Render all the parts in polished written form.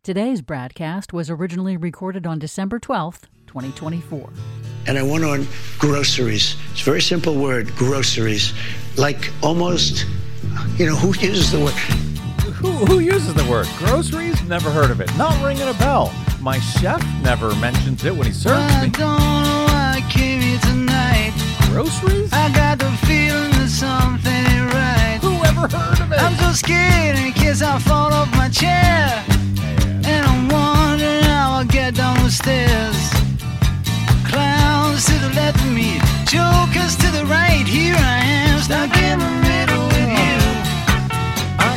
Today's broadcast was originally recorded on December 12th, 2024. And I went on groceries. It's a very simple word, groceries. Like almost, who uses the word? Who uses the word? Groceries? Never heard of it. Not ringing a bell. My chef never mentions it when he serves me. I don't know why I came here tonight. Groceries? I got the feeling that something ain't right. Who ever heard of it? I'm so scared in case I fall off my chair. And I'm wondering how I'll get down the stairs. Clowns to the left of me, jokers to the right. Here I am, stuck in the middle with you. I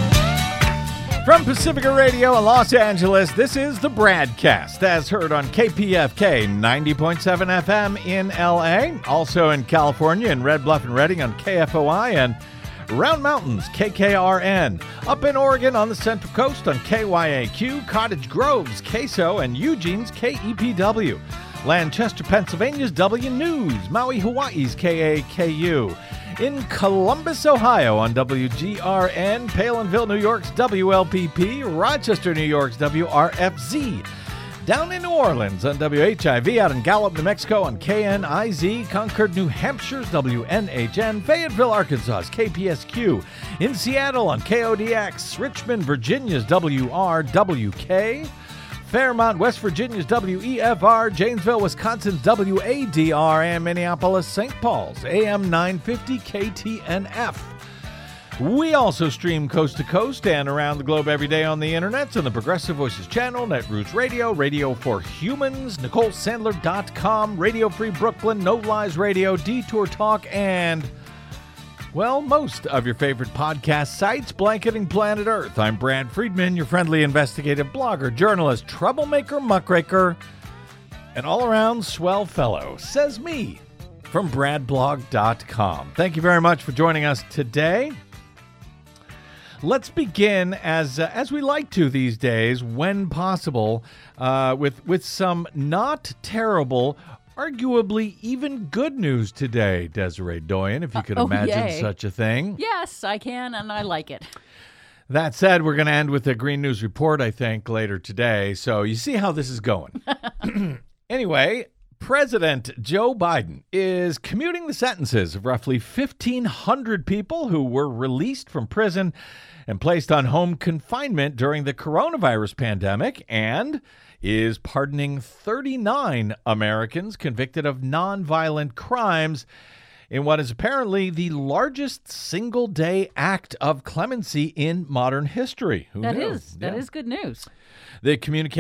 am. From Pacifica Radio in Los Angeles, this is the Bradcast, as heard on KPFK 90.7 FM in LA. Also in California in Red Bluff and Redding on KFOI and Round Mountains, KKRN. Up in Oregon on the Central Coast on KYAQ, Cottage Grove's KSO, and Eugene's KEPW. Lancaster, Pennsylvania's W News. Maui, Hawaii's KAKU. In Columbus, Ohio on WGRN. Palinville, New York's WLPP. Rochester, New York's WRFZ. Down in New Orleans on WHIV, out in Gallup, New Mexico on KNIZ, Concord, New Hampshire's WNHN, Fayetteville, Arkansas's KPSQ, in Seattle on KODX, Richmond, Virginia's WRWK, Fairmont, West Virginia's WEFR, Janesville, Wisconsin's WADR, and Minneapolis, St. Paul's AM 950 KTNF. We also stream coast to coast and around the globe every day on the internet on the Progressive Voices channel, Netroots Radio, Radio for Humans, NicoleSandler.com, Radio Free Brooklyn, No Lies Radio, Detour Talk, and, well, most of your favorite podcast sites blanketing planet Earth. I'm Brad Friedman, your friendly investigative blogger, journalist, troublemaker, muckraker, and all-around swell fellow, says me, from BradBlog.com. Thank you very much for joining us today. Let's begin, as we like to these days, when possible, with some not terrible, arguably even good news today, Desiree Doyen, if you could imagine yay. such a thing. Yes, I can, and I like it. That said, we're going to end with a Green News Report, I think, later today. So you see how this is going. Anyway, President Joe Biden is commuting the sentences of roughly 1,500 people who were released from prison and placed on home confinement during the coronavirus pandemic, and is pardoning 39 Americans convicted of nonviolent crimes in what is apparently the largest single-day act of clemency in modern history. Who knew? That is good news. The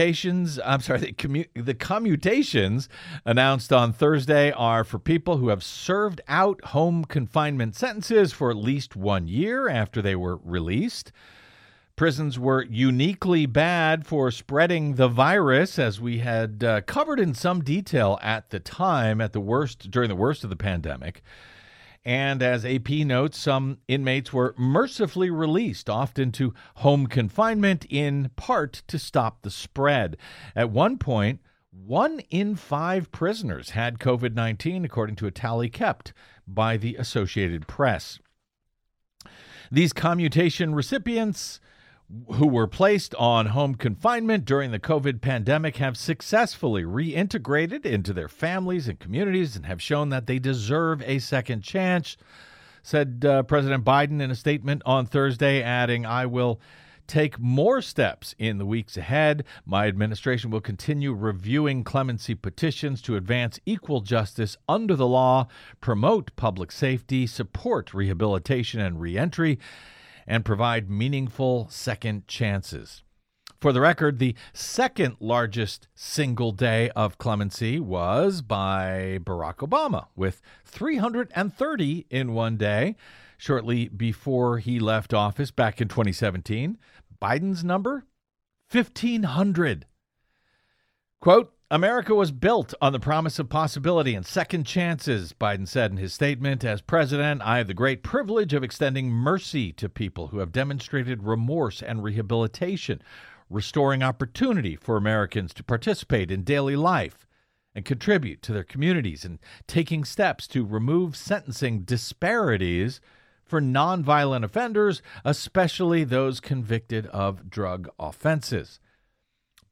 commutations announced on Thursday are for people who have served out home confinement sentences for at least 1 year after they were released. Prisons were uniquely bad for spreading the virus, as we had covered in some detail at the time, during the worst of the pandemic. And as AP notes, some inmates were mercifully released, often to home confinement, in part to stop the spread. At one point, 1 in 5 prisoners had COVID-19, according to a tally kept by the Associated Press. These commutation recipients who were placed on home confinement during the COVID pandemic have successfully reintegrated into their families and communities and have shown that they deserve a second chance, said President Biden in a statement on Thursday, adding, "I will take more steps in the weeks ahead. My administration will continue reviewing clemency petitions to advance equal justice under the law, promote public safety, support rehabilitation and reentry, and provide meaningful second chances." For the record, the second largest single day of clemency was by Barack Obama, with 330 in one day, shortly before he left office back in 2017. Biden's number, 1,500. Quote, "America was built on the promise of possibility and second chances," Biden said in his statement. "As president, I have the great privilege of extending mercy to people who have demonstrated remorse and rehabilitation, restoring opportunity for Americans to participate in daily life and contribute to their communities, and taking steps to remove sentencing disparities for nonviolent offenders, especially those convicted of drug offenses."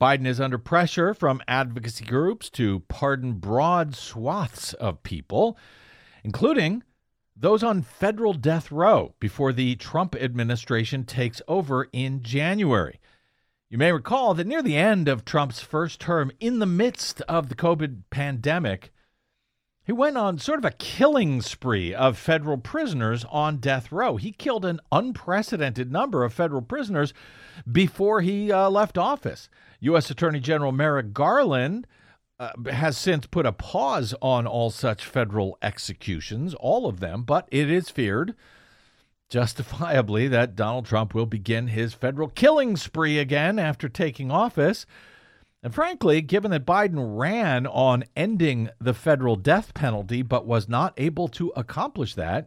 Biden is under pressure from advocacy groups to pardon broad swaths of people, including those on federal death row before the Trump administration takes over in January. You may recall that near the end of Trump's first term, in the midst of the COVID pandemic, he went on sort of a killing spree of federal prisoners on death row. He killed an unprecedented number of federal prisoners before he left office. U.S. Attorney General Merrick Garland has since put a pause on all such federal executions, all of them, but it is feared, justifiably, that Donald Trump will begin his federal killing spree again after taking office. And frankly, given that Biden ran on ending the federal death penalty but was not able to accomplish that,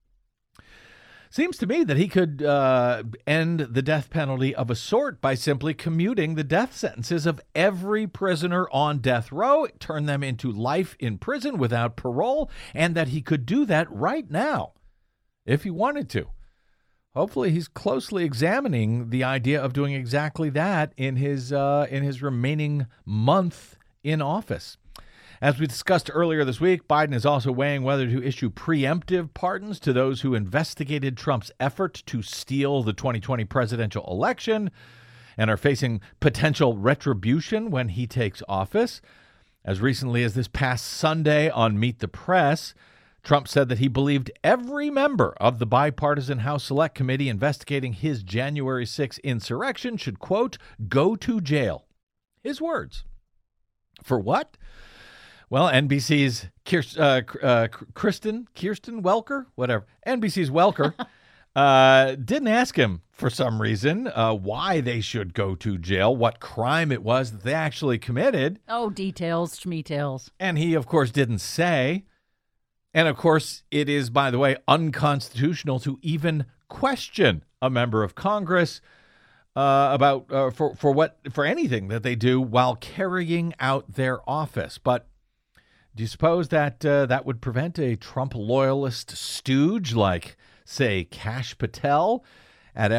seems to me that he could end the death penalty of a sort by simply commuting the death sentences of every prisoner on death row, turn them into life in prison without parole, and that he could do that right now if he wanted to. Hopefully, he's closely examining the idea of doing exactly that in his remaining month in office. As we discussed earlier this week, Biden is also weighing whether to issue preemptive pardons to those who investigated Trump's effort to steal the 2020 presidential election and are facing potential retribution when he takes office. As recently as this past Sunday on Meet the Press, Trump said that he believed every member of the bipartisan House Select Committee investigating his January 6 insurrection should, quote, go to jail. His words. For what? Well, NBC's Kirsten Welker, whatever, NBC's Welker, didn't ask him for some reason why they should go to jail, what crime it was that they actually committed. Oh, details, schmeetails. And he, of course, didn't say. And, of course, it is, by the way, unconstitutional to even question a member of Congress for anything that they do while carrying out their office. But do you suppose that that would prevent a Trump loyalist stooge like, say, Kash Patel at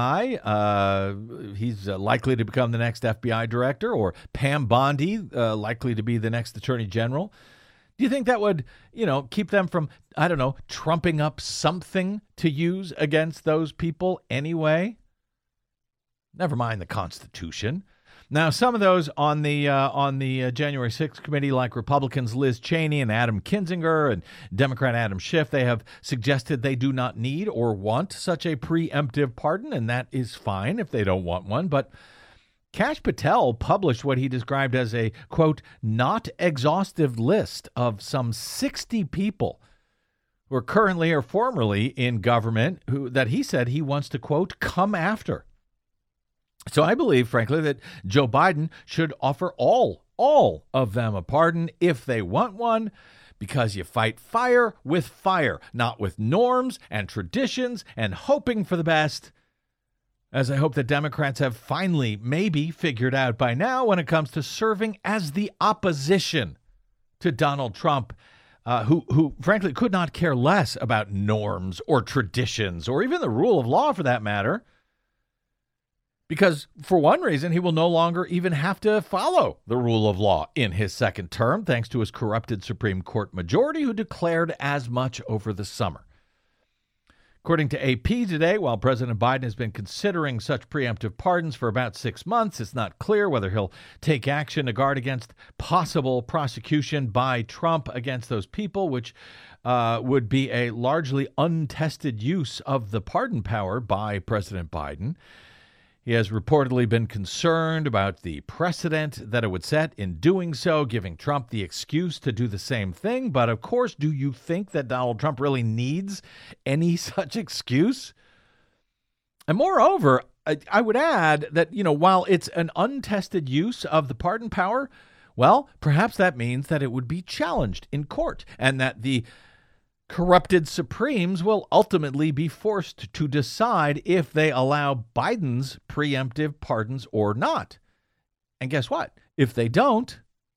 FBI? He's likely to become the next FBI director, or Pam Bondi, likely to be the next attorney general. Do you think that would, keep them from, trumping up something to use against those people anyway? Never mind the Constitution. Now, some of those on the January 6th committee, like Republicans Liz Cheney and Adam Kinzinger and Democrat Adam Schiff, they have suggested they do not need or want such a preemptive pardon, and that is fine if they don't want one. But Kash Patel published what he described as a, quote, not exhaustive list of some 60 people who are currently or formerly in government that he said he wants to, quote, come after. So I believe, frankly, that Joe Biden should offer all of them a pardon if they want one, because you fight fire with fire, not with norms and traditions and hoping for the best, as I hope that Democrats have finally maybe figured out by now when it comes to serving as the opposition to Donald Trump, who frankly could not care less about norms or traditions or even the rule of law for that matter. Because for one reason, he will no longer even have to follow the rule of law in his second term, thanks to his corrupted Supreme Court majority, who declared as much over the summer. According to AP today, while President Biden has been considering such preemptive pardons for about 6 months, it's not clear whether he'll take action to guard against possible prosecution by Trump against those people, which would be a largely untested use of the pardon power by President Biden. He has reportedly been concerned about the precedent that it would set in doing so, giving Trump the excuse to do the same thing. But of course, do you think that Donald Trump really needs any such excuse? And moreover, I would add that, while it's an untested use of the pardon power, well, perhaps that means that it would be challenged in court and that the corrupted Supremes will ultimately be forced to decide if they allow Biden's preemptive pardons or not. And guess what? If they don't,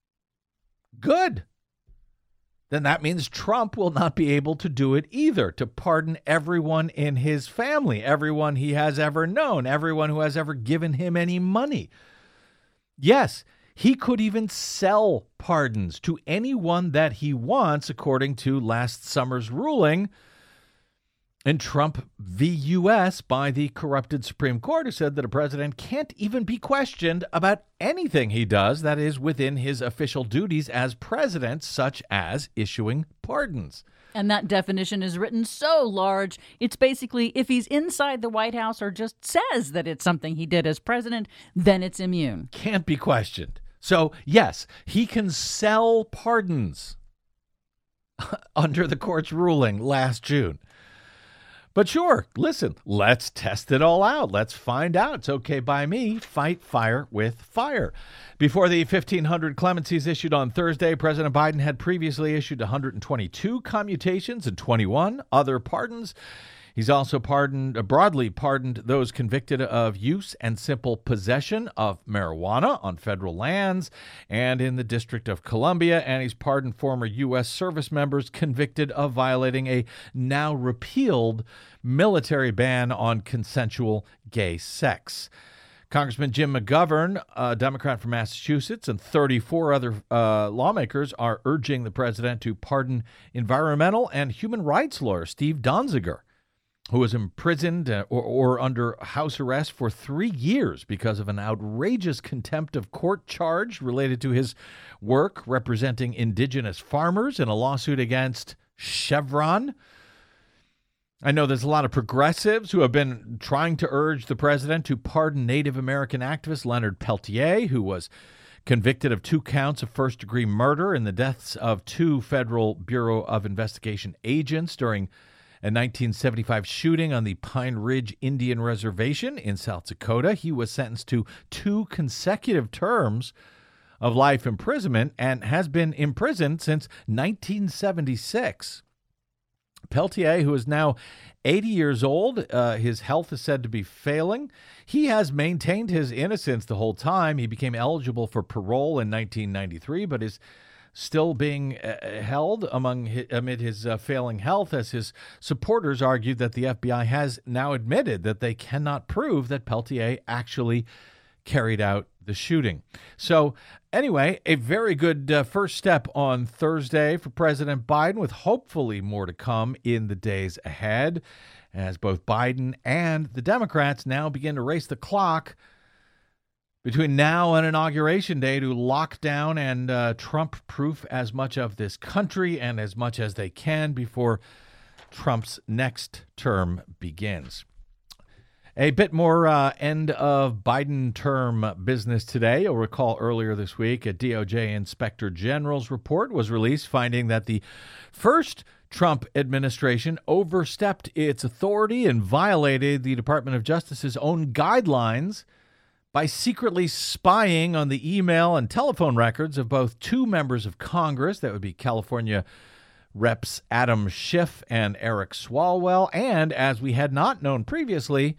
good. Then that means Trump will not be able to do it either, to pardon everyone in his family, everyone he has ever known, everyone who has ever given him any money. Yes, he could even sell pardons to anyone that he wants, according to last summer's ruling in Trump v. U.S. by the corrupted Supreme Court, who said that a president can't even be questioned about anything he does that is within his official duties as president, such as issuing pardons. And that definition is written so large, it's basically if he's inside the White House or just says that it's something he did as president, then it's immune. Can't be questioned. So, yes, he can sell pardons under the court's ruling last June. But sure, listen, let's test it all out. Let's find out. It's okay by me. Fight fire with fire. Before the 1,500 clemencies issued on Thursday, President Biden had previously issued 122 commutations and 21 other pardons. He's also broadly pardoned those convicted of use and simple possession of marijuana on federal lands and in the District of Columbia, and he's pardoned former U.S. service members convicted of violating a now repealed military ban on consensual gay sex. Congressman Jim McGovern, a Democrat from Massachusetts, and 34 other lawmakers are urging the president to pardon environmental and human rights lawyer Steve Donziger, who was imprisoned or under house arrest for 3 years because of an outrageous contempt of court charge related to his work representing indigenous farmers in a lawsuit against Chevron. I know there's a lot of progressives who have been trying to urge the president to pardon Native American activist Leonard Peltier, who was convicted of 2 counts of first-degree murder in the deaths of 2 Federal Bureau of Investigation agents during a 1975 shooting on the Pine Ridge Indian Reservation in South Dakota. He was sentenced to 2 consecutive terms of life imprisonment and has been imprisoned since 1976. Peltier, who is now 80 years old, his health is said to be failing. He has maintained his innocence the whole time. He became eligible for parole in 1993, but is still being held amid his failing health, as his supporters argued that the FBI has now admitted that they cannot prove that Peltier actually carried out the shooting. So anyway, a very good first step on Thursday for President Biden, with hopefully more to come in the days ahead, as both Biden and the Democrats now begin to race the clock between now and Inauguration Day to lock down and Trump-proof as much of this country and as much as they can before Trump's next term begins. A bit more end of Biden term business today. You'll recall earlier this week, a DOJ Inspector General's report was released finding that the first Trump administration overstepped its authority and violated the Department of Justice's own guidelines by secretly spying on the email and telephone records of both 2 members of Congress, that would be California Reps Adam Schiff and Eric Swalwell, and, as we had not known previously,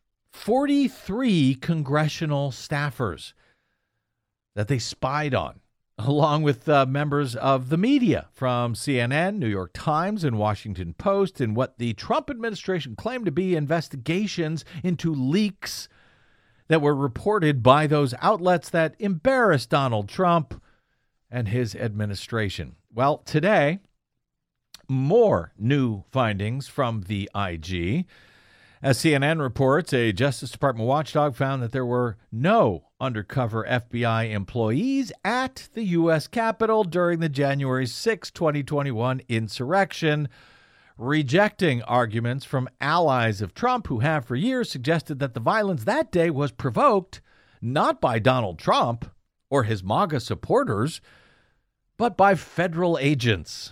43 congressional staffers that they spied on, along with members of the media from CNN, New York Times, and Washington Post, in what the Trump administration claimed to be investigations into leaks that were reported by those outlets that embarrassed Donald Trump and his administration. Well, today, more new findings from the IG. As CNN reports, a Justice Department watchdog found that there were no undercover FBI employees at the U.S. Capitol during the January 6, 2021 insurrection, rejecting arguments from allies of Trump who have for years suggested that the violence that day was provoked not by Donald Trump or his MAGA supporters, but by federal agents.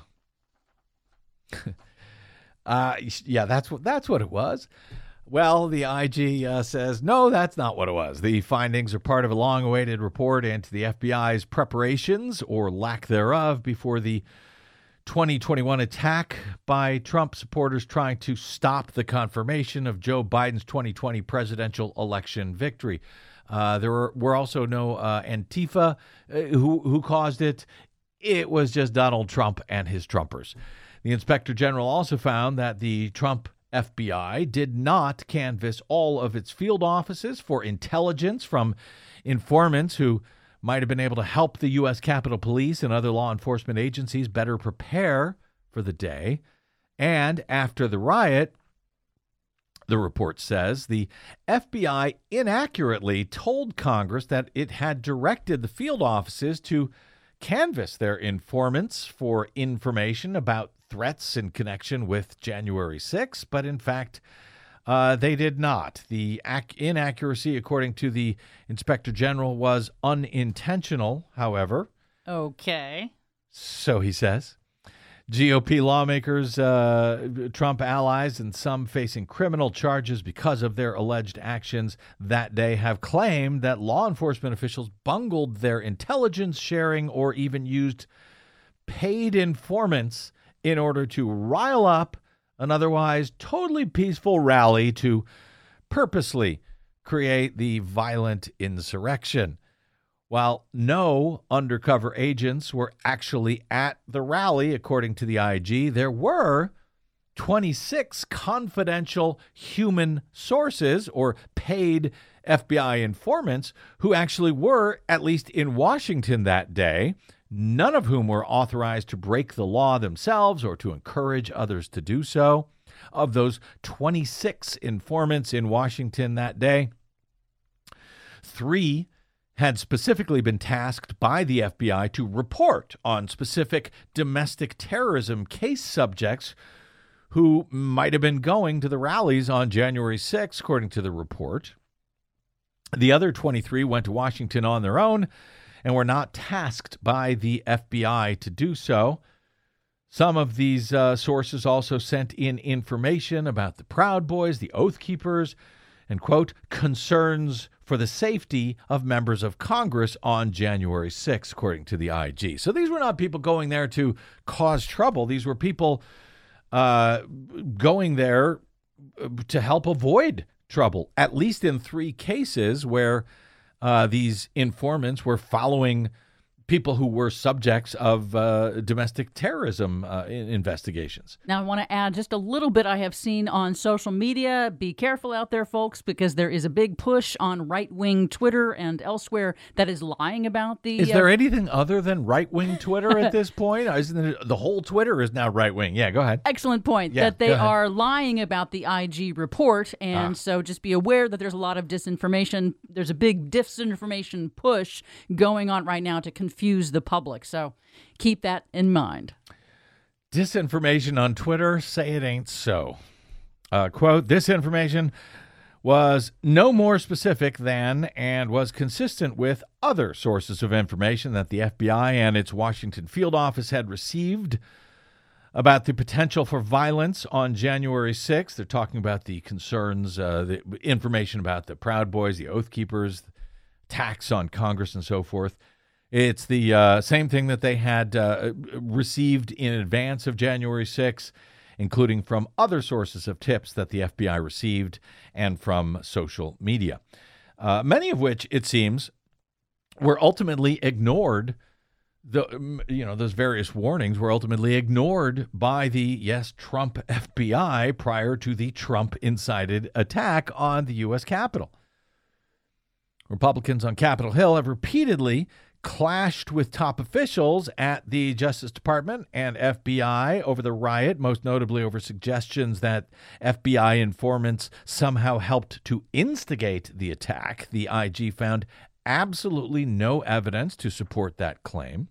Yeah, that's what it was. Well, the IG says, no, that's not what it was. The findings are part of a long-awaited report into the FBI's preparations, or lack thereof, before the 2021 attack by Trump supporters trying to stop the confirmation of Joe Biden's 2020 presidential election victory. There were also no Antifa who caused it. It was just Donald Trump and his Trumpers. The Inspector General also found that the Trump FBI did not canvass all of its field offices for intelligence from informants who might have been able to help the U.S. Capitol Police and other law enforcement agencies better prepare for the day. And after the riot, the report says the FBI inaccurately told Congress that it had directed the field offices to canvass their informants for information about threats in connection with January 6th, but in fact, they did not. The inaccuracy, according to the Inspector General, was unintentional, however. Okay. So he says. GOP lawmakers, Trump allies, and some facing criminal charges because of their alleged actions that day have claimed that law enforcement officials bungled their intelligence sharing or even used paid informants in order to rile up an otherwise totally peaceful rally to purposely create the violent insurrection. While no undercover agents were actually at the rally, according to the IG, there were 26 confidential human sources or paid FBI informants who actually were at least in Washington that day, none of whom were authorized to break the law themselves or to encourage others to do so. Of those 26 informants in Washington that day, 3 had specifically been tasked by the FBI to report on specific domestic terrorism case subjects who might have been going to the rallies on January 6th, according to the report. The other 23 went to Washington on their own and were not tasked by the FBI to do so. Some of these sources also sent in information about the Proud Boys, the Oath Keepers, and, quote, concerns for the safety of members of Congress on January 6th, according to the IG. So these were not people going there to cause trouble. These were people going there to help avoid trouble, at least in 3 cases where these informants were following people who were subjects of domestic terrorism investigations. Now, I want to add just a little bit I have seen on social media. Be careful out there, folks, because there is a big push on right-wing Twitter and elsewhere that is lying about the... Is there anything other than right-wing Twitter at this point? Isn't it, the whole Twitter is now right-wing? Yeah, go ahead. Excellent point. Yeah, that they are lying about the IG report, and so just be aware that there's a lot of disinformation. There's a big disinformation push going on right now to confuse the public. So keep that in mind. Disinformation on Twitter, say it ain't so. Quote, this information was no more specific than and was consistent with other sources of information that the FBI and its Washington field office had received about the potential for violence on January 6th. They're talking about the concerns, the information about the Proud Boys, the Oath Keepers, attacks on Congress and so forth. It's the same thing that they had received in advance of January 6th, including from other sources of tips that the FBI received and from social media, many of which, it seems, were ultimately ignored. Those various warnings were ultimately ignored by the, Trump FBI prior to the Trump-incited attack on the U.S. Capitol. Republicans on Capitol Hill have repeatedly clashed with top officials at the Justice Department and FBI over the riot, most notably over suggestions that FBI informants somehow helped to instigate the attack. The IG found absolutely no evidence to support that claim.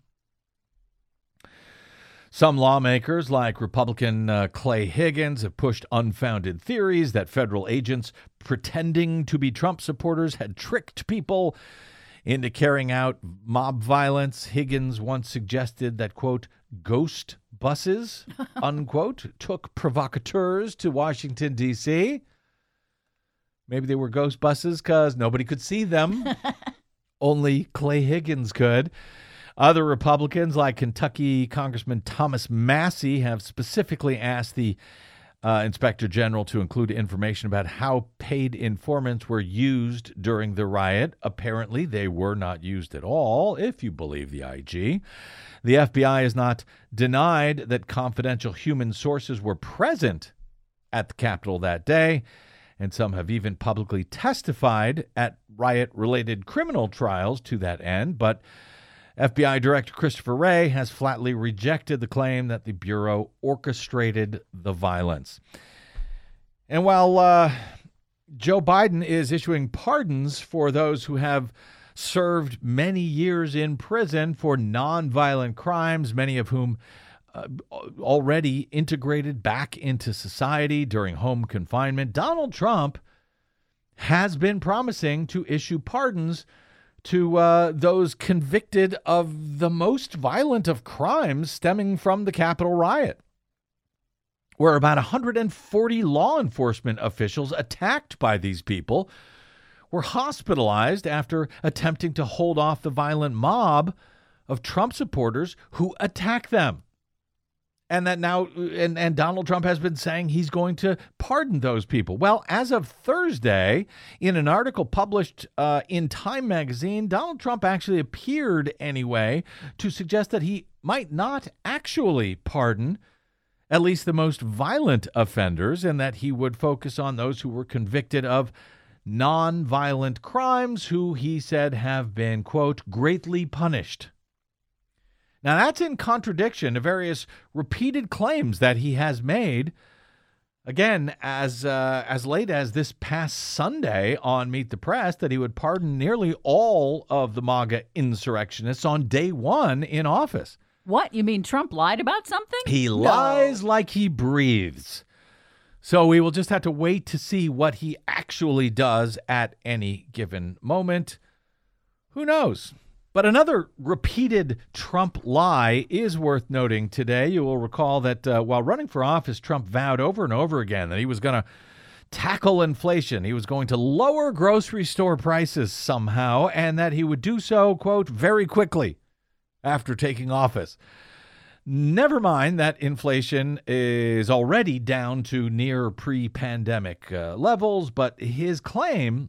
Some lawmakers, like Republican Clay Higgins, have pushed unfounded theories that federal agents pretending to be Trump supporters had tricked people into carrying out mob violence. Higgins once suggested that, quote, ghost buses, unquote, took provocateurs to Washington, D.C. Maybe they were ghost buses because nobody could see them. Only Clay Higgins could. Other Republicans, like Kentucky Congressman Thomas Massie, have specifically asked the Inspector General to include information about how paid informants were used during the riot. Apparently, they were not used at all, if you believe the IG. The FBI has not denied that confidential human sources were present at the Capitol that day, and some have even publicly testified at riot-related criminal trials to that end. But FBI Director Christopher Wray has flatly rejected the claim that the Bureau orchestrated the violence. And while Joe Biden is issuing pardons for those who have served many years in prison for nonviolent crimes, many of whom already integrated back into society during home confinement, Donald Trump has been promising to issue pardons to those convicted of the most violent of crimes stemming from the Capitol riot, where about 140 law enforcement officials attacked by these people were hospitalized after attempting to hold off the violent mob of Trump supporters who attacked them. And that now, and Donald Trump has been saying he's going to pardon those people. Well, as of Thursday, in an article published in Time magazine, Donald Trump actually appeared anyway to suggest that he might not actually pardon at least the most violent offenders, and that he would focus on those who were convicted of non-violent crimes who he said have been, quote, greatly punished. Now, that's in contradiction to various repeated claims that he has made, again, as late as this past Sunday on Meet the Press, that he would pardon nearly all of the MAGA insurrectionists on day one in office. What? You mean Trump lied about something? He lies like he breathes. So we will just have to wait to see what he actually does at any given moment. Who knows? But another repeated Trump lie is worth noting today. You will recall that while running for office, Trump vowed over and over again that he was going to tackle inflation. He was going to lower grocery store prices somehow, and that he would do so, quote, very quickly after taking office. Never mind that inflation is already down to near pre-pandemic levels, but his claim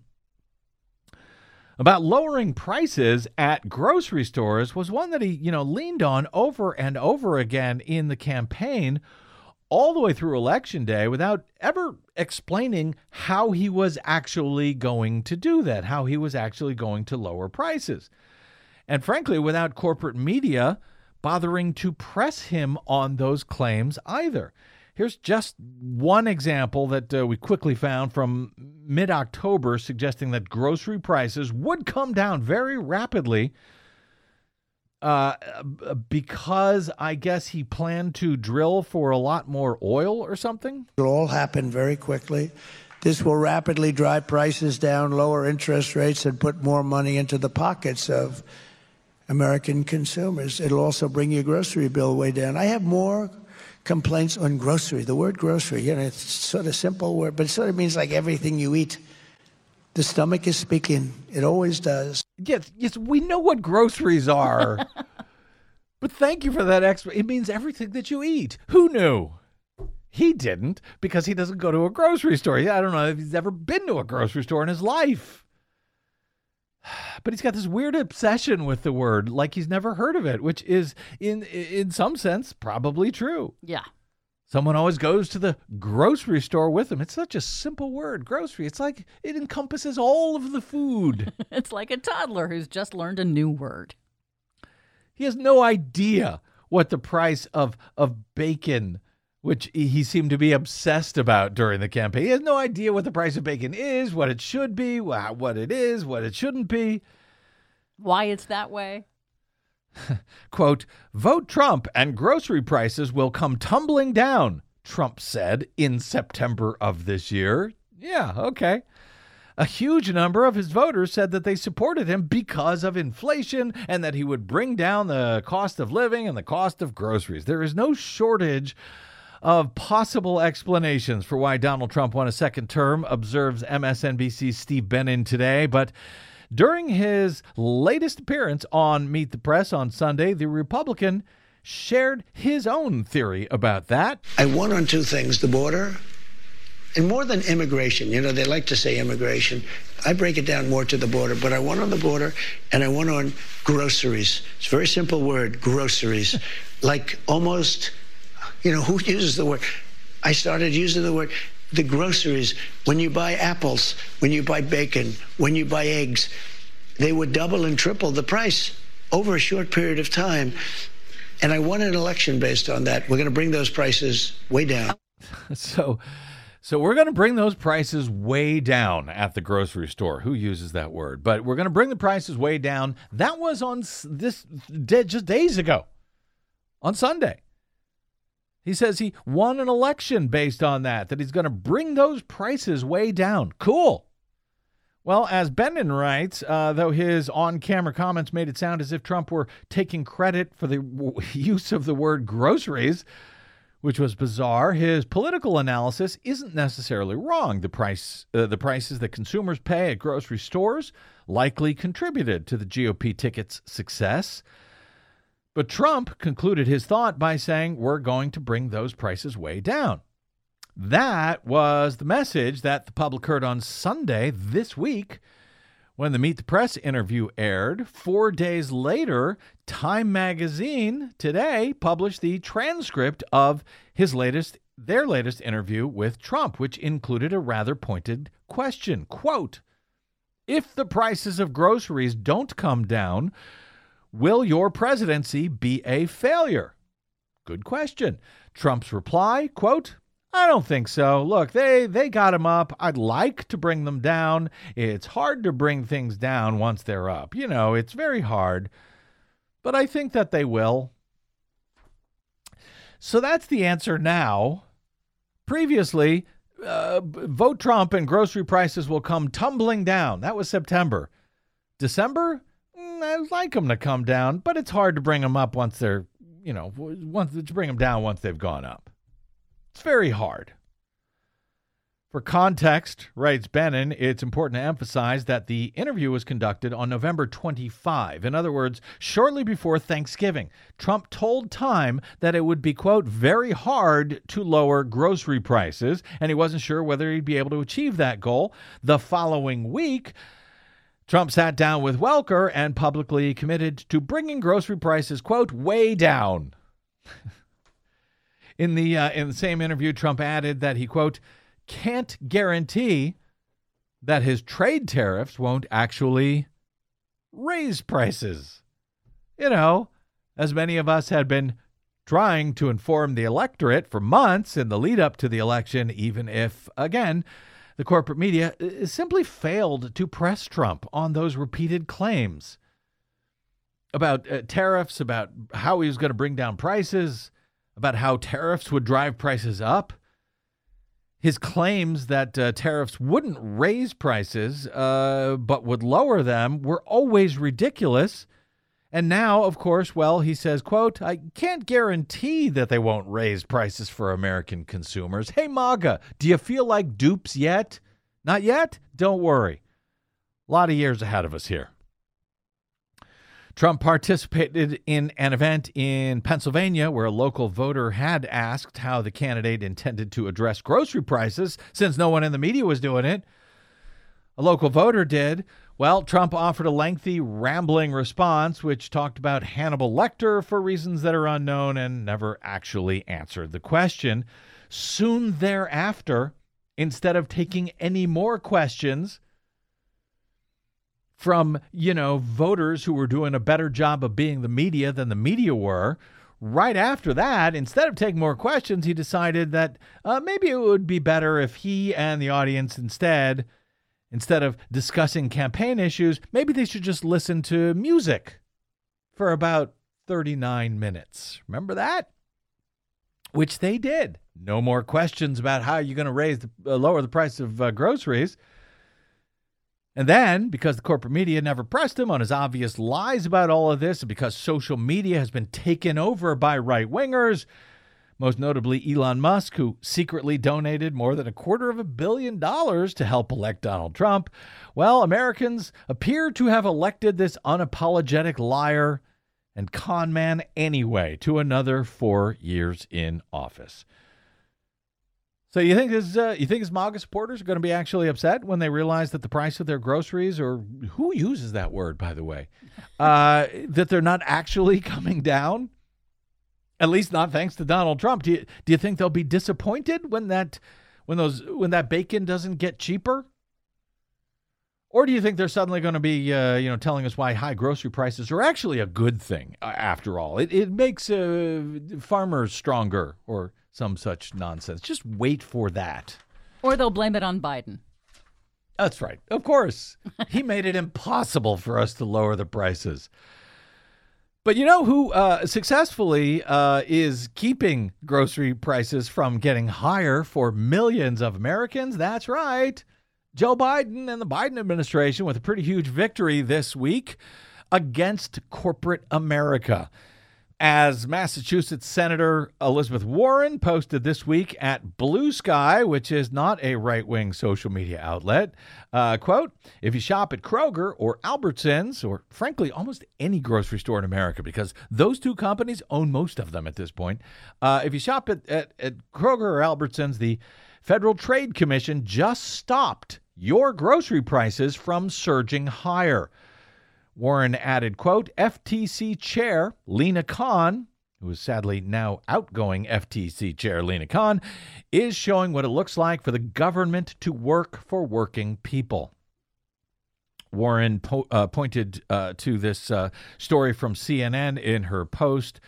about lowering prices at grocery stores was one that he, leaned on over and over again in the campaign all the way through Election Day without ever explaining how he was actually going to do that, how he was actually going to lower prices. And frankly, without corporate media bothering to press him on those claims either. Here's just one example that we quickly found from mid-October suggesting that grocery prices would come down very rapidly because I guess he planned to drill for a lot more oil or something. It'll all happen very quickly. This will rapidly drive prices down, lower interest rates, and put more money into the pockets of American consumers. It'll also bring your grocery bill way down. I have more complaints on grocery. The word grocery, it's sort of simple word, but it sort of means like everything you eat. The stomach is speaking. It always does. Yes, we know what groceries are. But thank you for that extra. It means everything that you eat. Who knew? He didn't, because he doesn't go to a grocery store. I don't know if he's ever been to a grocery store in his life. But he's got this weird obsession with the word, like he's never heard of it, which is, in some sense, probably true. Yeah. Someone always goes to the grocery store with him. It's such a simple word, grocery. It's like it encompasses all of the food. It's like a toddler who's just learned a new word. He has no idea what the price of bacon, which he seemed to be obsessed about during the campaign. He has no idea what the price of bacon is, what it should be, what it is, what it shouldn't be. Why it's that way? Quote, vote Trump and grocery prices will come tumbling down, Trump said in September of this year. Yeah, okay. A huge number of his voters said that they supported him because of inflation and that he would bring down the cost of living and the cost of groceries. There is no shortage of possible explanations for why Donald Trump won a second term, observes MSNBC's Steve Bannon today. But during his latest appearance on Meet the Press on Sunday, the Republican shared his own theory about that. I won on two things, the border and more than immigration. They like to say immigration. I break it down more to the border, but I won on the border and I won on groceries. It's a very simple word, groceries. Like almost, who uses the word? I started using the word. the groceries, when you buy apples, when you buy bacon, when you buy eggs, they would double and triple the price over a short period of time. And I won an election based on that. We're going to bring those prices way down. So we're going to bring those prices way down at the grocery store. Who uses that word? But we're going to bring the prices way down. That was on this just days ago, on Sunday. He says he won an election based on that he's going to bring those prices way down. Cool. Well, as Bannon writes, though his on-camera comments made it sound as if Trump were taking credit for the use of the word groceries, which was bizarre, his political analysis isn't necessarily wrong. The prices that consumers pay at grocery stores likely contributed to the GOP ticket's success. But Trump concluded his thought by saying, we're going to bring those prices way down. That was the message that the public heard on Sunday this week when the Meet the Press interview aired. 4 days later, Time Magazine today published the transcript of their latest interview with Trump, which included a rather pointed question. Quote, if the prices of groceries don't come down, will your presidency be a failure? Good question. Trump's reply, quote, I don't think so. Look, they got them up. I'd like to bring them down. It's hard to bring things down once they're up. You know, it's very hard. But I think that they will. So that's the answer now. Previously, vote Trump and grocery prices will come tumbling down. That was September. December, I'd like them to come down, but it's hard to bring them up once they're, to bring them down once they've gone up. It's very hard. For context, writes Bannon, it's important to emphasize that the interview was conducted on November 25. In other words, shortly before Thanksgiving. Trump told Time that it would be, quote, very hard to lower grocery prices, and he wasn't sure whether he'd be able to achieve that goal. The following week, Trump sat down with Welker and publicly committed to bringing grocery prices, quote, way down. In the same interview, Trump added that he, quote, can't guarantee that his trade tariffs won't actually raise prices. You know, as many of us had been trying to inform the electorate for months in the lead up to the election, even if, again, the corporate media simply failed to press Trump on those repeated claims about tariffs, about how he was going to bring down prices, about how tariffs would drive prices up. His claims that tariffs wouldn't raise prices but would lower them were always ridiculous. And now, of course, well, he says, quote, I can't guarantee that they won't raise prices for American consumers. Hey, MAGA, do you feel like dupes yet? Not yet? Don't worry. A lot of years ahead of us here. Trump participated in an event in Pennsylvania where a local voter had asked how the candidate intended to address grocery prices since no one in the media was doing it. A local voter did. Well, Trump offered a lengthy, rambling response which talked about Hannibal Lecter for reasons that are unknown and never actually answered the question. Soon thereafter, instead of taking any more questions from, voters who were doing a better job of being the media than the media were, right after that, instead of taking more questions, he decided that maybe it would be better if he and the audience instead of discussing campaign issues, maybe they should just listen to music for about 39 minutes. Remember that? Which they did. No more questions about how you're going to lower the price of groceries. And then, because the corporate media never pressed him on his obvious lies about all of this, and because social media has been taken over by right-wingers, most notably Elon Musk, who secretly donated more than $250 million to help elect Donald Trump, well, Americans appear to have elected this unapologetic liar and con man anyway to another 4 years in office. So you think his MAGA supporters are going to be actually upset when they realize that the price of their groceries, or who uses that word, by the way, that they're not actually coming down? At least not thanks to Donald Trump. Do you think they'll be disappointed when when that bacon doesn't get cheaper? Or do you think they're suddenly going to be, telling us why high grocery prices are actually a good thing? After all, it makes farmers stronger, or some such nonsense. Just wait for that. Or they'll blame it on Biden. That's right. Of course, he made it impossible for us to lower the prices. But you know who successfully is keeping grocery prices from getting higher for millions of Americans? That's right. Joe Biden and the Biden administration with a pretty huge victory this week against corporate America. As Massachusetts Senator Elizabeth Warren posted this week at Blue Sky, which is not a right-wing social media outlet, quote, if you shop at Kroger or Albertsons, or frankly, almost any grocery store in America, because those two companies own most of them at this point. If you shop at Kroger or Albertsons, the Federal Trade Commission just stopped your grocery prices from surging higher. Warren added, quote, FTC Chair Lina Khan, who is sadly now outgoing FTC Chair Lina Khan, is showing what it looks like for the government to work for working people. Warren pointed to this story from CNN in her post.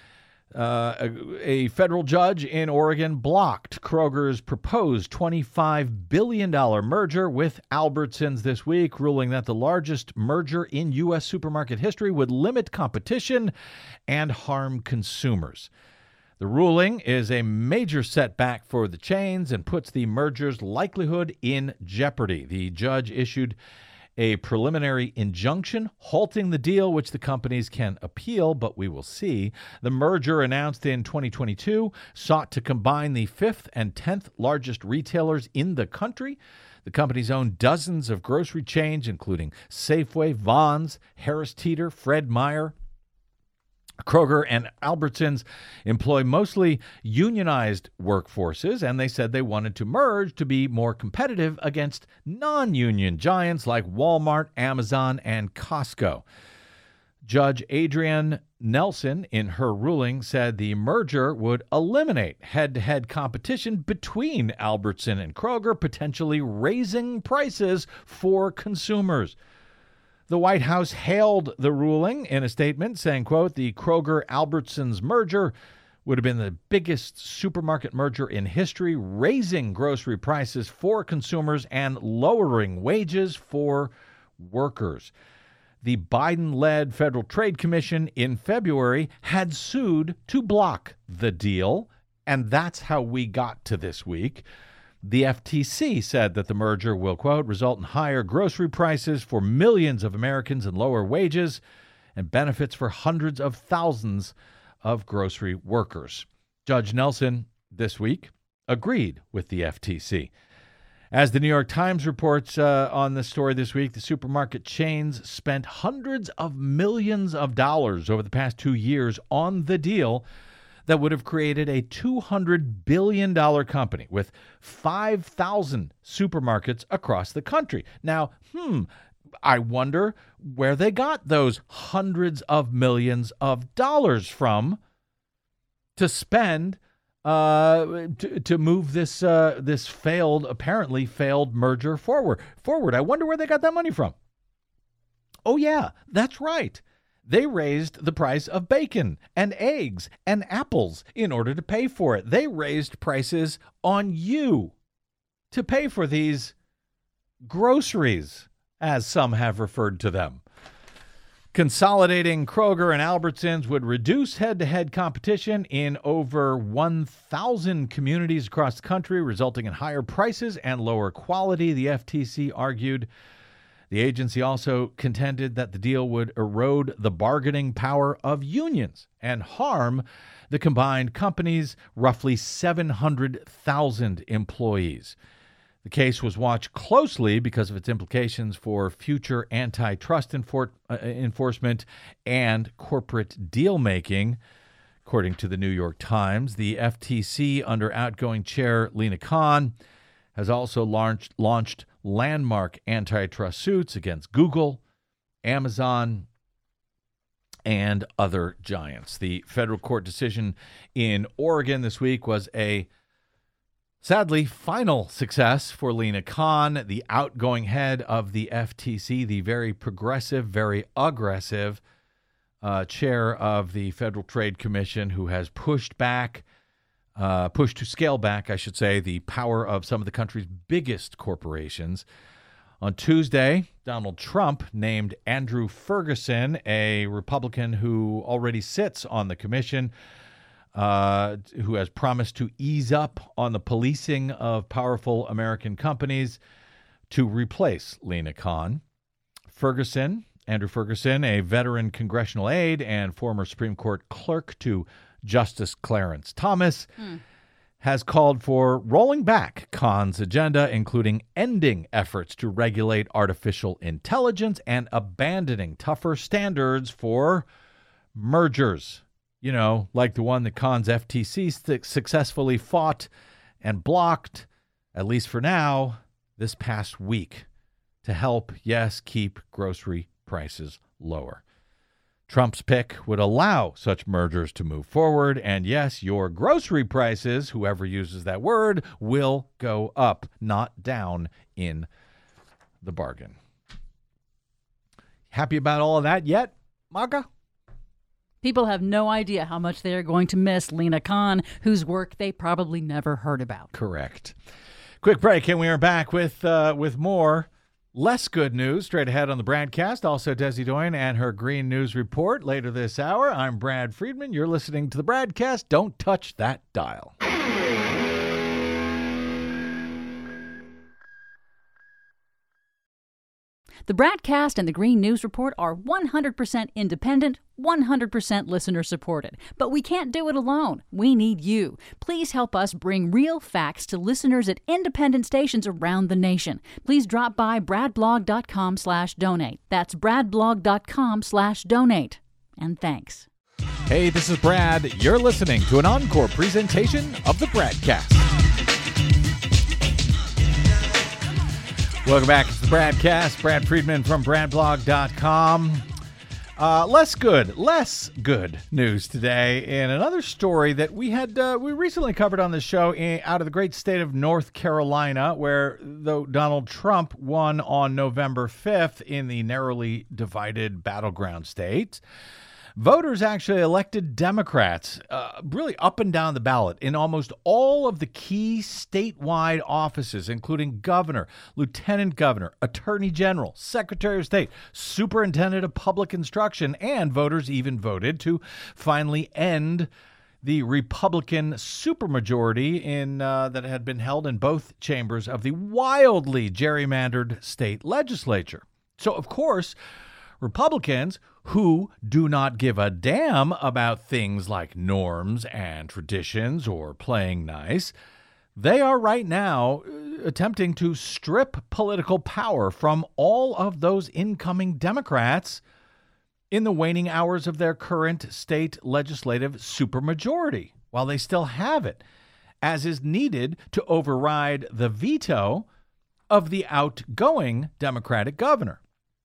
A federal judge in Oregon blocked Kroger's proposed $25 billion merger with Albertsons this week, ruling that the largest merger in U.S. supermarket history would limit competition and harm consumers. The ruling is a major setback for the chains and puts the merger's likelihood in jeopardy. The judge issued a preliminary injunction halting the deal, which the companies can appeal, but we will see. The merger, announced in 2022, sought to combine the 5th and 10th largest retailers in the country. The companies own dozens of grocery chains, including Safeway, Vons, Harris Teeter, Fred Meyer. Kroger and Albertsons employ mostly unionized workforces, and they said they wanted to merge to be more competitive against non-union giants like Walmart, Amazon, and Costco. Judge Adrienne Nelson, in her ruling, said the merger would eliminate head-to-head competition between Albertson and Kroger, potentially raising prices for consumers. The White House hailed the ruling in a statement, saying, quote, the Kroger-Albertsons merger would have been the biggest supermarket merger in history, raising grocery prices for consumers and lowering wages for workers. The Biden-led Federal Trade Commission in February had sued to block the deal, and that's how we got to this week. The FTC said that the merger will, quote, result in higher grocery prices for millions of Americans and lower wages and benefits for hundreds of thousands of grocery workers. Judge Nelson this week agreed with the FTC. As the New York Times reports on this story this week, the supermarket chains spent hundreds of millions of dollars over the past 2 years on the deal that would have created a $200 billion company with 5,000 supermarkets across the country. Now, I wonder where they got those hundreds of millions of dollars from to spend to move this apparently failed merger forward. I wonder where they got that money from. Oh, yeah, that's right. They raised the price of bacon and eggs and apples in order to pay for it. They raised prices on you to pay for these groceries, as some have referred to them. Consolidating Kroger and Albertsons would reduce head-to-head competition in over 1,000 communities across the country, resulting in higher prices and lower quality, the FTC argued. The agency also contended that the deal would erode the bargaining power of unions and harm the combined company's roughly 700,000 employees. The case was watched closely because of its implications for future antitrust enforcement and corporate deal-making. According to the New York Times, the FTC, under outgoing chair Lina Khan, has also launched landmark antitrust suits against Google, Amazon, and other giants. The federal court decision in Oregon this week was a Sadly, final success for Lina Khan, the outgoing head of the FTC, the very progressive, very aggressive chair of the Federal Trade Commission, who has pushed to scale back, I should say, the power of some of the country's biggest corporations. On Tuesday, Donald Trump named Andrew Ferguson, a Republican who already sits on the commission, who has promised to ease up on the policing of powerful American companies, to replace Lina Khan. Andrew Ferguson, a veteran congressional aide and former Supreme Court clerk to Justice Clarence Thomas, has called for rolling back Khan's agenda, including ending efforts to regulate artificial intelligence and abandoning tougher standards for mergers. You know, like the one that Khan's FTC successfully fought and blocked, at least for now, this past week, to help, yes, keep grocery prices lower. Trump's pick would allow such mergers to move forward, and yes, your grocery prices, whoever uses that word, will go up, not down in the bargain. Happy about all of that yet, Maga? People have no idea how much they are going to miss Lina Khan, whose work they probably never heard about. Correct. Quick break, and we are back with more less good news straight ahead on the BradCast. Also, Desi Doyen and her Green News Report later this hour. I'm Brad Friedman. You're listening to the BradCast. Don't touch that dial. The BradCast and the Green News Report are 100% independent, 100% listener supported. But we can't do it alone. We need you. Please help us bring real facts to listeners at independent stations around the nation. Please drop by bradblog.com/donate. That's bradblog.com/donate. And thanks. Hey, this is Brad. You're listening to an encore presentation of the BradCast. Welcome back. It's the BradCast. Brad Friedman from bradblog.com. Less good news today in another story that we recently covered on the show out of the great state of North Carolina, where though Donald Trump won on November 5th in the narrowly divided battleground state, voters actually elected Democrats really up and down the ballot in almost all of the key statewide offices, including governor, lieutenant governor, attorney general, secretary of state, superintendent of public instruction, and voters even voted to finally end the Republican supermajority that had been held in both chambers of the wildly gerrymandered state legislature. So, of course, Republicans who do not give a damn about things like norms and traditions or playing nice, they are right now attempting to strip political power from all of those incoming Democrats in the waning hours of their current state legislative supermajority, while they still have it, as is needed to override the veto of the outgoing Democratic governor.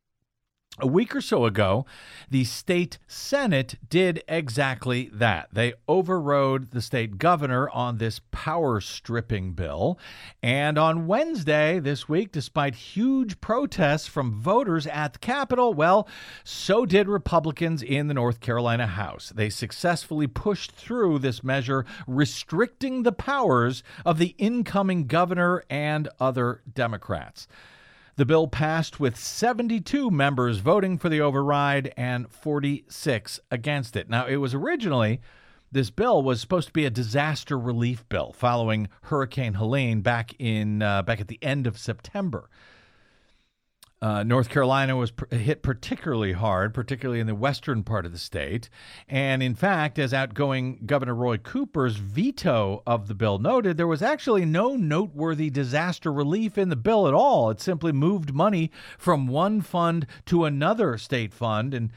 A week or so ago, the state Senate did exactly that. They overrode the state governor on this power stripping bill. And on Wednesday this week, despite huge protests from voters at the Capitol, well, so did Republicans in the North Carolina House. They successfully pushed through this measure restricting the powers of the incoming governor and other Democrats. The bill passed with 72 members voting for the override and 46 against it. Now, this bill was supposed to be a disaster relief bill following Hurricane Helene back at the end of September. North Carolina was hit particularly hard, particularly in the western part of the state. And in fact, as outgoing Governor Roy Cooper's veto of the bill noted, there was actually no noteworthy disaster relief in the bill at all. It simply moved money from one fund to another state fund. And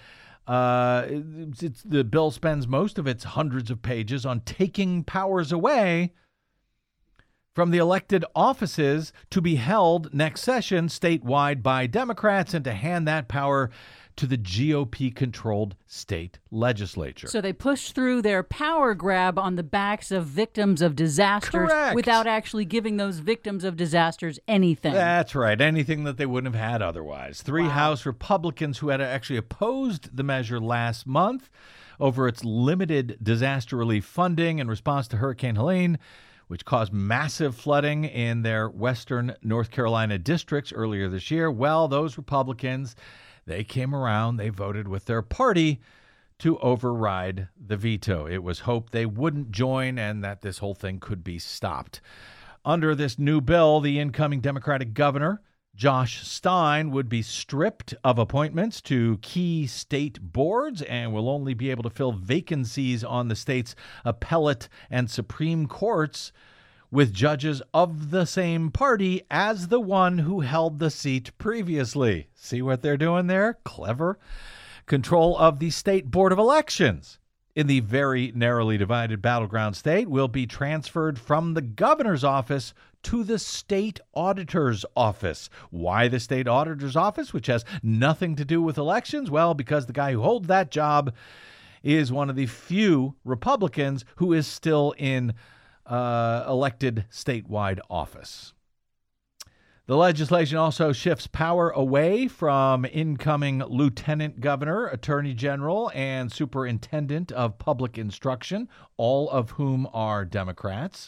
the bill spends most of its hundreds of pages on taking powers away from the elected offices to be held next session statewide by Democrats, and to hand that power to the GOP-controlled state legislature. So they pushed through their power grab on the backs of victims of disasters Correct. without actually giving those victims of disasters anything. That's right. Anything that they wouldn't have had otherwise. Three House Republicans who had actually opposed the measure last month over its limited disaster relief funding in response to Hurricane Helene, which caused massive flooding in their western North Carolina districts earlier this year. Well, those Republicans, they came around, they voted with their party to override the veto. It was hoped they wouldn't join and that this whole thing could be stopped. Under this new bill, the incoming Democratic governor, Josh Stein, would be stripped of appointments to key state boards and will only be able to fill vacancies on the state's appellate and Supreme Courts with judges of the same party as the one who held the seat previously. See what they're doing there? Clever. Control of the State Board of Elections in the very narrowly divided battleground state will be transferred from the governor's office to the state auditor's office. Why the state auditor's office, which has nothing to do with elections? Well, because the guy who holds that job is one of the few Republicans who is still in elected statewide office. The legislation also shifts power away from incoming lieutenant governor, attorney general, and superintendent of public instruction, all of whom are Democrats.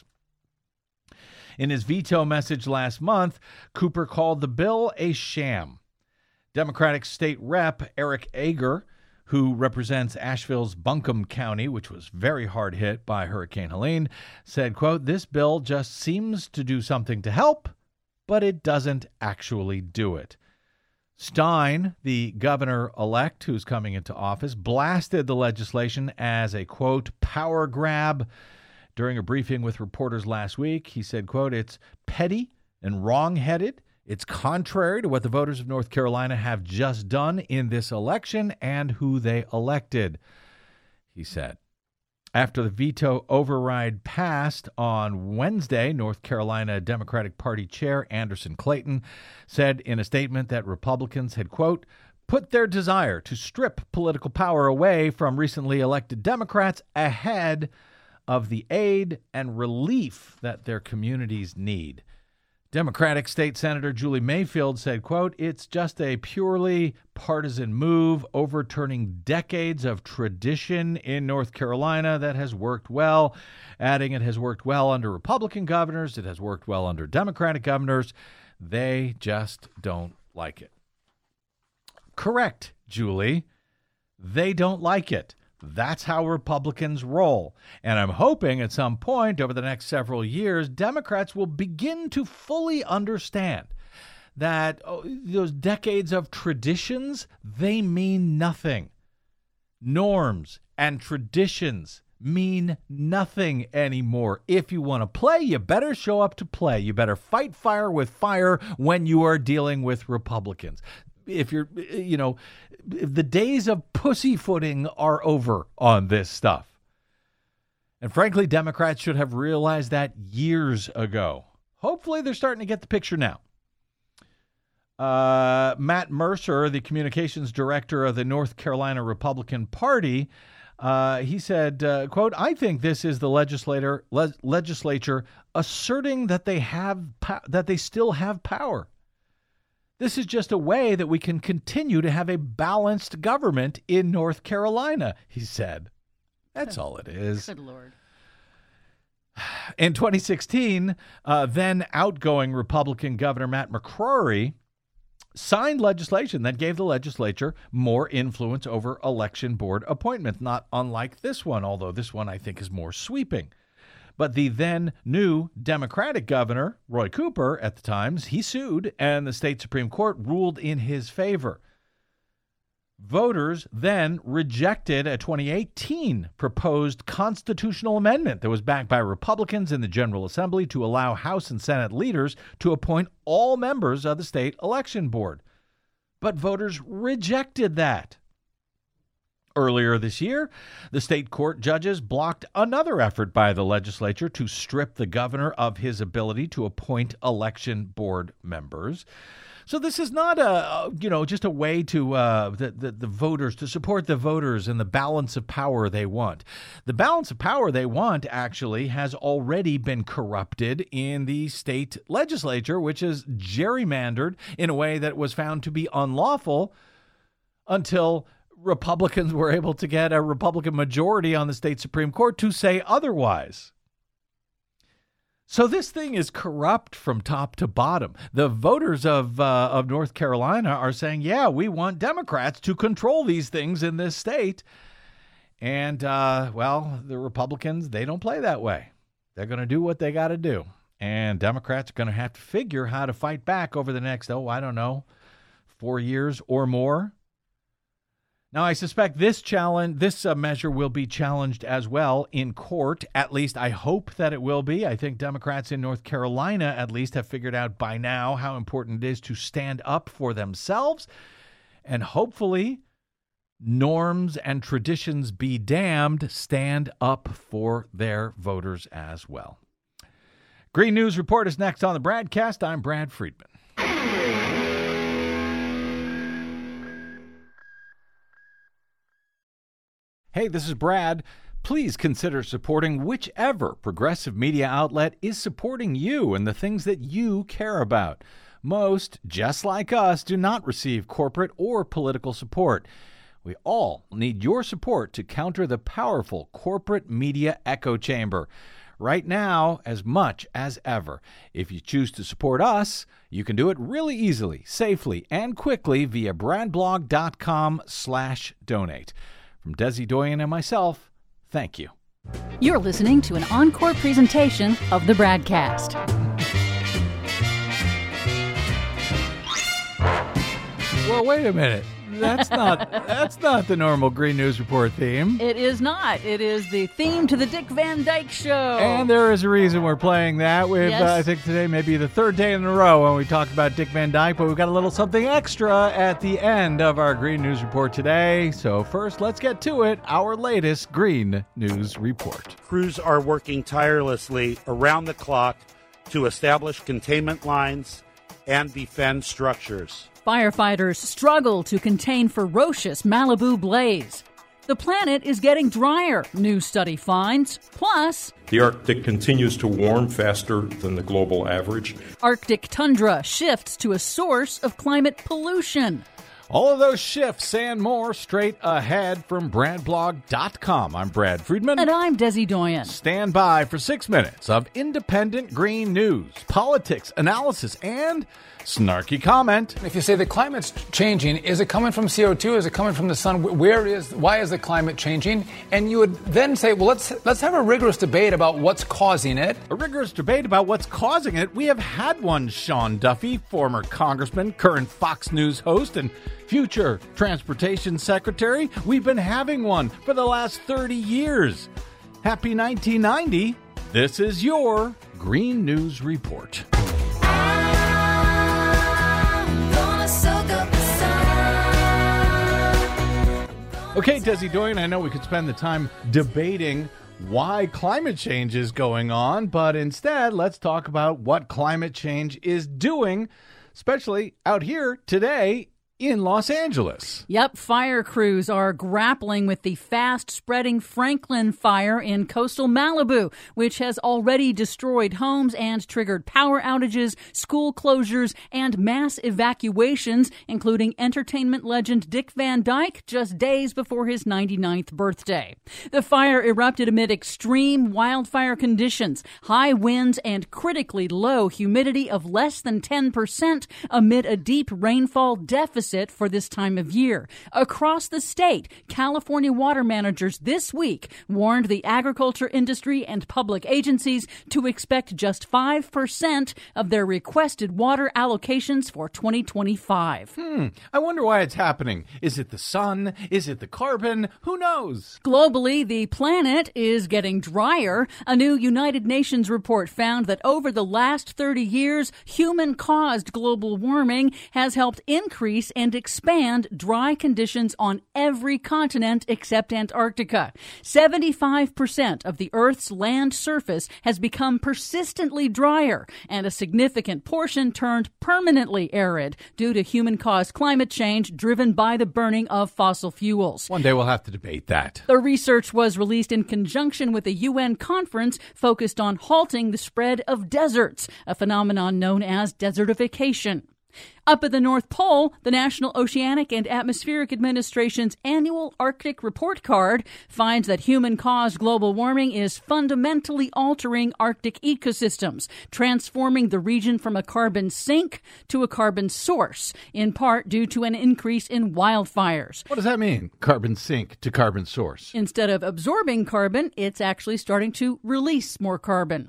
In his veto message last month, Cooper called the bill a sham. Democratic State Rep Eric Ager, who represents Asheville's Buncombe County, which was very hard hit by Hurricane Helene, said, quote, "This bill just seems to do something to help, but it doesn't actually do it." Stein, the governor-elect who's coming into office, blasted the legislation as a, quote, power grab. During a briefing with reporters last week, he said, quote, "It's petty and wrong-headed. It's contrary to what the voters of North Carolina have just done in this election and who they elected," he said. After the veto override passed on Wednesday, North Carolina Democratic Party Chair Anderson Clayton said in a statement that Republicans had, quote, "put their desire to strip political power away from recently elected Democrats ahead of the aid and relief that their communities need." Democratic State Senator Julie Mayfield said, quote, "It's just a purely partisan move, overturning decades of tradition in North Carolina that has worked well," adding it has worked well under Republican governors. It has worked well under Democratic governors. They just don't like it. Correct, Julie. They don't like it. That's how Republicans roll. And I'm hoping at some point over the next several years, Democrats will begin to fully understand that those decades of traditions, they mean nothing. Norms and traditions mean nothing anymore. If you want to play, you better show up to play. You better fight fire with fire when you are dealing with Republicans. If you're, the days of pussyfooting are over on this stuff. And frankly, Democrats should have realized that years ago. Hopefully, they're starting to get the picture now. Matt Mercer, the communications director of the North Carolina Republican Party, he said, quote, "I think this is the legislature asserting that they still have power. This is just a way that we can continue to have a balanced government in North Carolina," he said. That's all it is. Good Lord. In 2016, then outgoing Republican Governor Matt McCrory signed legislation that gave the legislature more influence over election board appointments, not unlike this one, although this one I think is more sweeping. But the then new Democratic governor, Roy Cooper, at the time, he sued, and the state Supreme Court ruled in his favor. Voters then rejected a 2018 proposed constitutional amendment that was backed by Republicans in the General Assembly to allow House and Senate leaders to appoint all members of the state election board. But voters rejected that. Earlier this year, the state court judges blocked another effort by the legislature to strip the governor of his ability to appoint election board members. So this is not just a way to the voters, to support the voters and the balance of power they want. The balance of power they want actually has already been corrupted in the state legislature, which is gerrymandered in a way that was found to be unlawful until Republicans were able to get a Republican majority on the state Supreme Court to say otherwise. So this thing is corrupt from top to bottom. The voters of North Carolina are saying, yeah, we want Democrats to control these things in this state. And, the Republicans, they don't play that way. They're going to do what they got to do. And Democrats are going to have to figure how to fight back over the next, 4 years or more. Now, I suspect this measure will be challenged as well in court. At least I hope that it will be. I think Democrats in North Carolina at least have figured out by now how important it is to stand up for themselves. And hopefully, norms and traditions be damned, stand up for their voters as well. Green News Report is next on the Bradcast. I'm Brad Friedman. Hey, this is Brad. Please consider supporting whichever progressive media outlet is supporting you and the things that you care about. Most, just like us, do not receive corporate or political support. We all need your support to counter the powerful corporate media echo chamber. Right now, as much as ever. If you choose to support us, you can do it really easily, safely, and quickly via bradblog.com/donate. From Desi Doyen and myself, thank you. You're listening to an encore presentation of the Bradcast. Well, wait a minute. That's not the normal Green News Report theme. It is not. It is the theme to the Dick Van Dyke Show. And there is a reason we're playing that. I think today may be the third day in a row when we talk about Dick Van Dyke, but we've got a little something extra at the end of our Green News Report today. So first, let's get to it, our latest Green News Report. Crews are working tirelessly around the clock to establish containment lines and defend structures. Firefighters struggle to contain ferocious Malibu blaze. The planet is getting drier, new study finds. Plus, the Arctic continues to warm faster than the global average. Arctic tundra shifts to a source of climate pollution. All of those shifts and more straight ahead from bradblog.com. I'm Brad Friedman. And I'm Desi Doyen. Stand by for 6 minutes of independent green news, politics, analysis, and snarky comment. If you say the climate's changing, is it coming from CO2? Is it coming from the sun? Why is the climate changing? And you would then say, well, let's have a rigorous debate about what's causing it. A rigorous debate about what's causing it? We have had one, Sean Duffy, former congressman, current Fox News host, and future transportation secretary. We've been having one for the last 30 years. Happy 1990. This is your Green News Report. Okay, Desi Doyen, I know we could spend the time debating why climate change is going on, but instead, let's talk about what climate change is doing, especially out here today in Los Angeles. Yep, fire crews are grappling with the fast-spreading Franklin fire in coastal Malibu, which has already destroyed homes and triggered power outages, school closures, and mass evacuations, including entertainment legend Dick Van Dyke just days before his 99th birthday. The fire erupted amid extreme wildfire conditions, high winds, and critically low humidity of less than 10% amid a deep rainfall deficit for this time of year. Across the state, California water managers this week warned the agriculture industry and public agencies to expect just 5% of their requested water allocations for 2025. I wonder why it's happening. Is it the sun? Is it the carbon? Who knows? Globally, the planet is getting drier. A new United Nations report found that over the last 30 years, human-caused global warming has helped increase and expand dry conditions on every continent except Antarctica. 75% of the Earth's land surface has become persistently drier, and a significant portion turned permanently arid due to human-caused climate change driven by the burning of fossil fuels. One day we'll have to debate that. The research was released in conjunction with a UN conference focused on halting the spread of deserts, a phenomenon known as desertification. Up at the North Pole, the National Oceanic and Atmospheric Administration's annual Arctic report card finds that human-caused global warming is fundamentally altering Arctic ecosystems, transforming the region from a carbon sink to a carbon source, in part due to an increase in wildfires. What does that mean, carbon sink to carbon source? Instead of absorbing carbon, it's actually starting to release more carbon.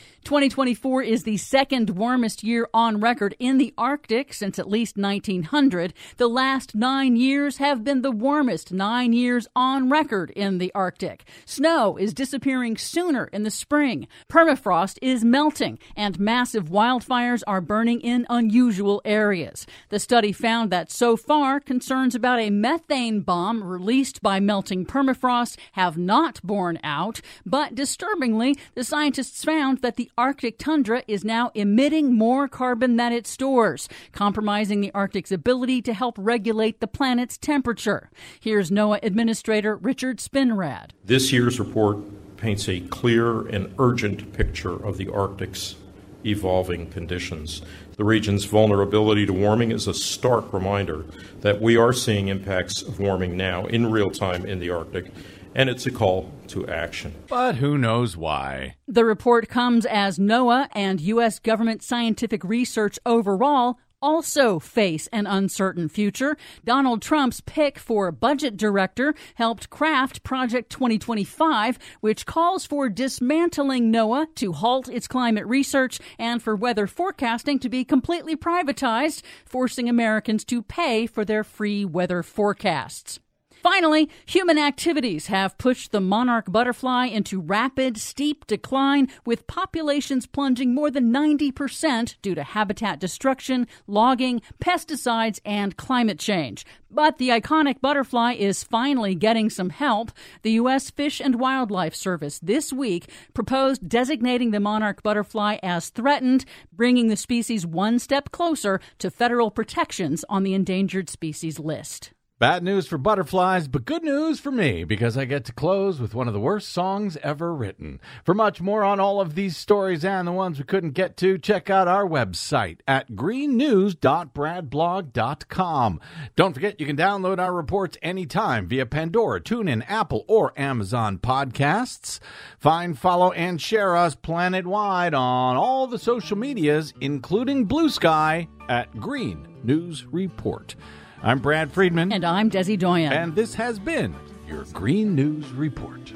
2024 is the second warmest year on record in the Arctic since at least 1900. The last 9 years have been the warmest 9 years on record in the Arctic. Snow is disappearing sooner in the spring. Permafrost is melting, and massive wildfires are burning in unusual areas. The study found that so far, concerns about a methane bomb released by melting permafrost have not borne out, but disturbingly, the scientists found that the Arctic tundra is now emitting more carbon than it stores, compromising the Arctic's ability to help regulate the planet's temperature. Here's NOAA Administrator Richard Spinrad. This year's report paints a clear and urgent picture of the Arctic's evolving conditions. The region's vulnerability to warming is a stark reminder that we are seeing impacts of warming now in real time in the Arctic, and it's a call to action. But who knows why? The report comes as NOAA and U.S. government scientific research overall also face an uncertain future. Donald Trump's pick for budget director helped craft Project 2025, which calls for dismantling NOAA to halt its climate research and for weather forecasting to be completely privatized, forcing Americans to pay for their free weather forecasts. Finally, human activities have pushed the monarch butterfly into rapid, steep decline, with populations plunging more than 90% due to habitat destruction, logging, pesticides, and climate change. But the iconic butterfly is finally getting some help. The U.S. Fish and Wildlife Service this week proposed designating the monarch butterfly as threatened, bringing the species one step closer to federal protections on the endangered species list. Bad news for butterflies, but good news for me, because I get to close with one of the worst songs ever written. For much more on all of these stories and the ones we couldn't get to, check out our website at greennews.bradblog.com. Don't forget, you can download our reports anytime via Pandora, TuneIn, Apple, or Amazon Podcasts. Find, follow, and share us planet-wide on all the social medias, including Blue Sky, at Green News Report. I'm Brad Friedman. And I'm Desi Doyen. And this has been your Green News Report.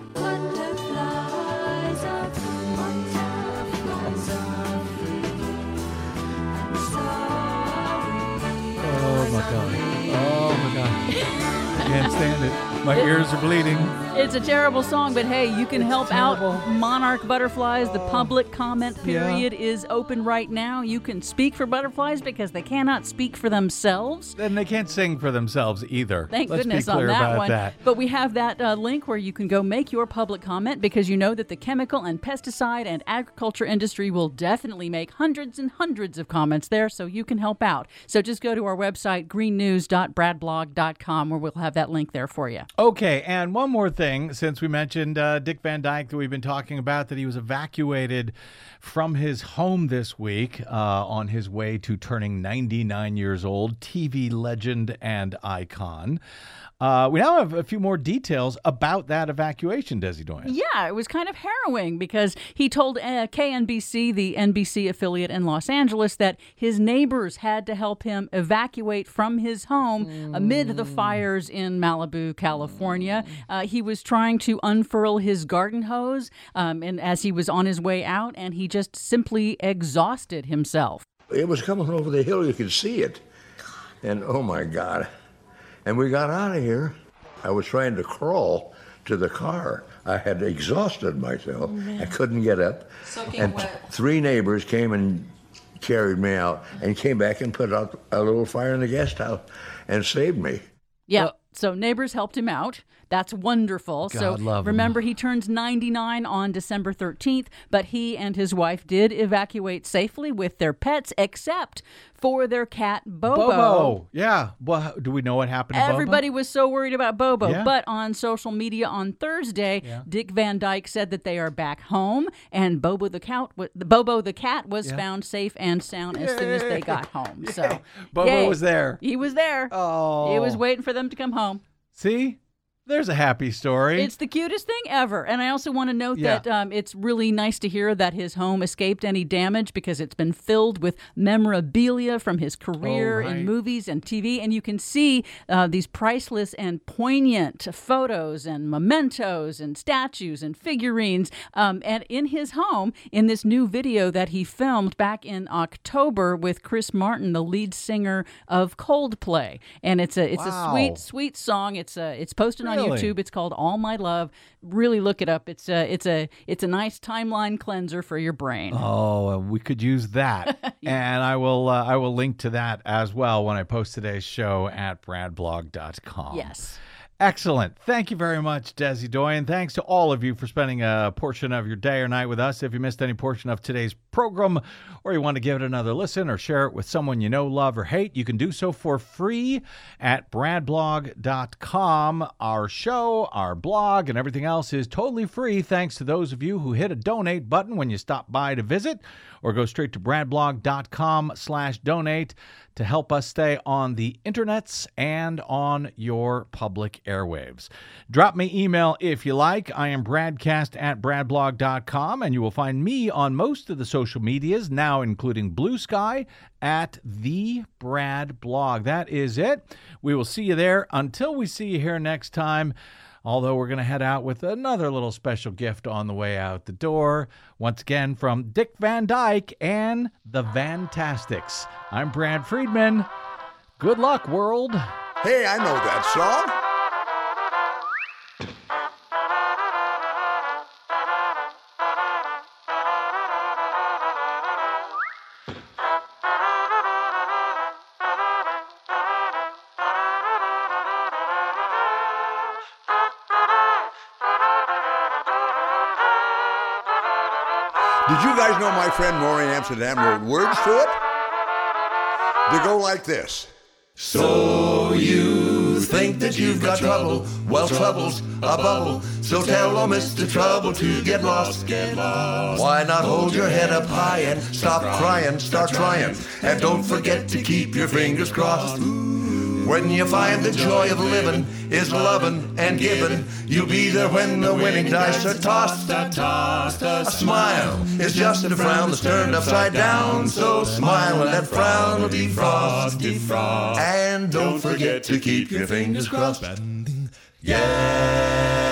Oh, my God. Oh, my God. I can't stand it. My ears are bleeding. It's a terrible song, but hey, you can help out monarch butterflies. The public comment period is open right now. You can speak for butterflies because they cannot speak for themselves. And they can't sing for themselves either. Thank Let's goodness be clear on that about one. That. But we have that link where you can go make your public comment, because you know that the chemical and pesticide and agriculture industry will definitely make hundreds and hundreds of comments there, so you can help out. So just go to our website, greennews.bradblog.com, where we'll have that link there for you. Okay, and one more thing, since we mentioned Dick Van Dyke that we've been talking about, that he was evacuated from his home this week on his way to turning 99 years old, TV legend and icon. We now have a few more details about that evacuation, Desi Doyen. Yeah, it was kind of harrowing because he told KNBC, the NBC affiliate in Los Angeles, that his neighbors had to help him evacuate from his home amid the fires in Malibu, California. He was trying to unfurl his garden hose and as he was on his way out, and he just simply exhausted himself. It was coming over the hill. You could see it. And oh, my God. And we got out of here. I was trying to crawl to the car. I had exhausted myself. I couldn't get up. And three neighbors came and carried me out and came back and put out a little fire in the guest house. and saved me. Yeah. So neighbors helped him out. That's wonderful. God love him. Remember, he turns 99 on December 13th, but he and his wife did evacuate safely with their pets, except for their cat, Bobo. Yeah. Well, do we know what happened to Bobo? Everybody was so worried about Bobo. Yeah. But on social media on Thursday, Dick Van Dyke said that they are back home, and Bobo the cat was found safe and sound as soon as they got home. So Bobo was there. He was there. Oh. He was waiting for them to come home. See? There's a happy story. It's the cutest thing ever. And I also want to note that it's really nice to hear that his home escaped any damage because it's been filled with memorabilia from his career in movies and TV. And you can see these priceless and poignant photos and mementos and statues and figurines. And in his home, in this new video that he filmed back in October with Chris Martin, the lead singer of Coldplay. And it's a sweet, sweet song. It's posted on YouTube. It's called All My Love. Really look it up. It's a nice timeline cleanser for your brain. Oh, we could use that. And I will link to that as well when I post today's show at bradblog.com. Yes. Excellent. Thank you very much, Desi Doyen. Thanks to all of you for spending a portion of your day or night with us. If you missed any portion of today's program or you want to give it another listen or share it with someone you know, love, or hate, you can do so for free at bradblog.com. Our show, our blog, and everything else is totally free thanks to those of you who hit a donate button when you stop by to visit or go straight to bradblog.com/donate to help us stay on the internets and on your public airwaves. Drop me email if you like. I am bradcast@bradblog.com, and you will find me on most of the social medias, now including Blue Sky, at The Brad Blog. That is it. We will see you there. Until we see you here next time, although we're going to head out with another little special gift on the way out the door. Once again, from Dick Van Dyke and the Fantastics. I'm Brad Friedman. Good luck, world. Hey, I know that song. Did you guys know my friend Maury Amsterdam wrote words to it? They go like this. So you think that you've got trouble? Well, trouble's a bubble. So tell old Mr. Trouble to get lost, get lost. Why not hold your head up high and stop crying, start trying. And don't forget to keep your fingers crossed. When you find the joy of living is loving and giving, you'll be there when the winning dice are tossed. A smile is just a frown that's turned upside down. So smile and that frown will defrost. And don't forget to keep your fingers crossed. Yeah.